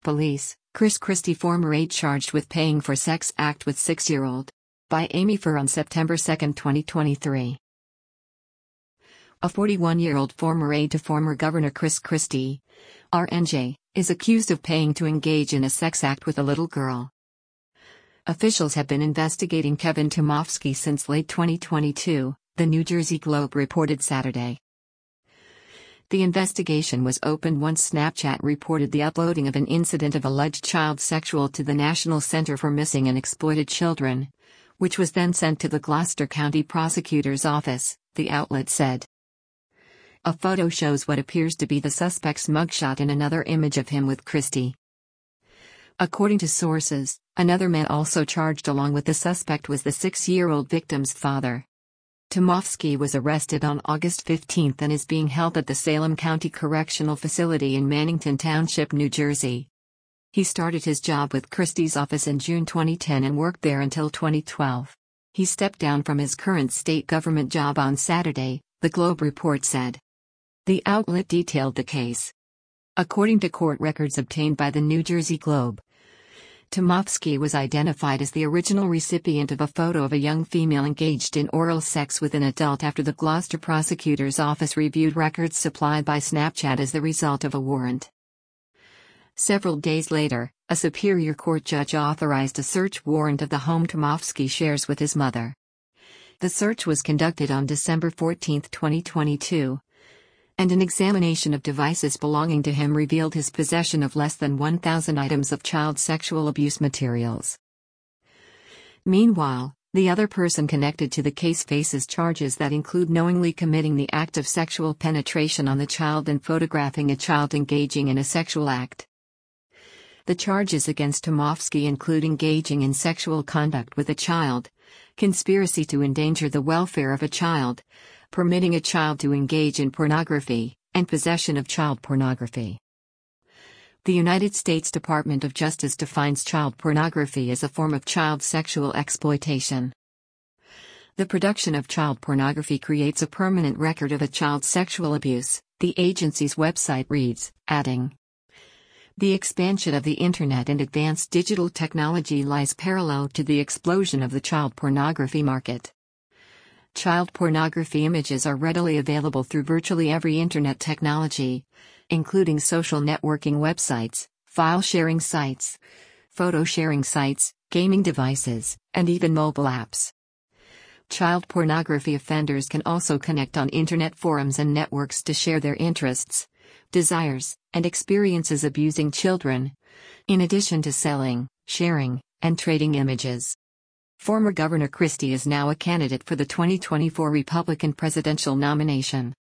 Police, Chris Christie, former aide charged with paying for sex act with 6-year-old. By Amy Furr on September 2, 2023. A 41-year-old former aide to former Governor Chris Christie, RNJ, is accused of paying to engage in a sex act with a little girl. Officials have been investigating Kevin Tomofsky since late 2022, the New Jersey Globe reported Saturday. The investigation was opened once Snapchat reported the uploading of an incident of alleged child sexual to the National Center for Missing and Exploited Children, which was then sent to the Gloucester County Prosecutor's Office, the outlet said. A photo shows what appears to be the suspect's mugshot and another image of him with Christie. According to sources, another man also charged along with the suspect was the 6-year-old victim's father. Tomofsky was arrested on August 15 and is being held at the Salem County Correctional Facility in Mannington Township, New Jersey. He started his job with Christie's office in June 2010 and worked there until 2012. He stepped down from his current state government job on Saturday, the Globe report said. The outlet detailed the case. According to court records obtained by the New Jersey Globe, Tomofsky was identified as the original recipient of a photo of a young female engaged in oral sex with an adult after the Gloucester Prosecutor's Office reviewed records supplied by Snapchat as the result of a warrant. Several days later, a Superior Court judge authorized a search warrant of the home Tomofsky shares with his mother. The search was conducted on December 14, 2022. And an examination of devices belonging to him revealed his possession of less than 1,000 items of child sexual abuse materials. Meanwhile, the other person connected to the case faces charges that include knowingly committing the act of sexual penetration on the child and photographing a child engaging in a sexual act. The charges against Tomofsky include engaging in sexual conduct with a child, conspiracy to endanger the welfare of a child, permitting a child to engage in pornography, and possession of child pornography. The United States Department of Justice defines child pornography as a form of child sexual exploitation. The production of child pornography creates a permanent record of a child's sexual abuse, the agency's website reads, adding, "The expansion of the Internet and advanced digital technology lies parallel to the explosion of the child pornography market. Child pornography images are readily available through virtually every Internet technology, including social networking websites, file sharing sites, photo sharing sites, gaming devices, and even mobile apps. Child pornography offenders can also connect on Internet forums and networks to share their interests, desires, and experiences abusing children, in addition to selling, sharing, and trading images." Former Governor Christie is now a candidate for the 2024 Republican presidential nomination.